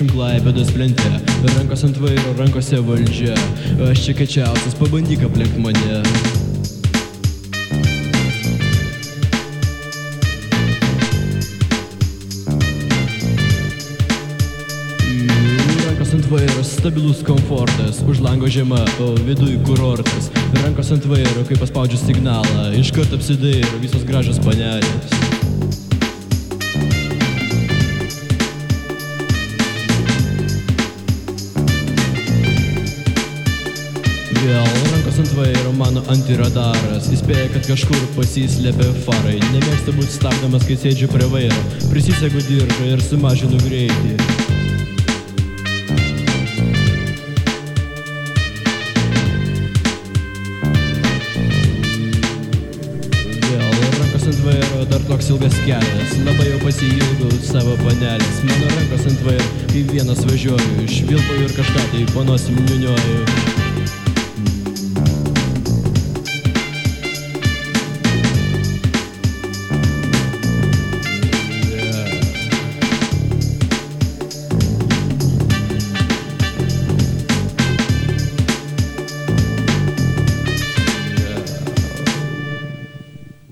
20 Klaipėdos plente. Rankos ant vairo, rankose valdžia. Aš čia kečiausias, pabandyk aplenkt mane. Rankos ant vairo, stabilus komfortas. Už lango žiema, o viduj kurortas. Rankos ant vairo, kai paspaudžiu signalą, iškart apsidairo visos gražios panelės. Vėl rankos ant vairo, mano antiradaras. Įspėja, kad kažkur pasislėpia farai. Nemėgsta būt stabdomas, kai sėdžiu prie vairo. Prisisegu diržą ir sumažinu greitį. Ant vairo dar toks ilgas kelias, labai jau pasiilgau savo panelės. Mano rankos ant vairo, kai vienas važiuoju, švilpauju ir kažką tai po nosim niūniuoju.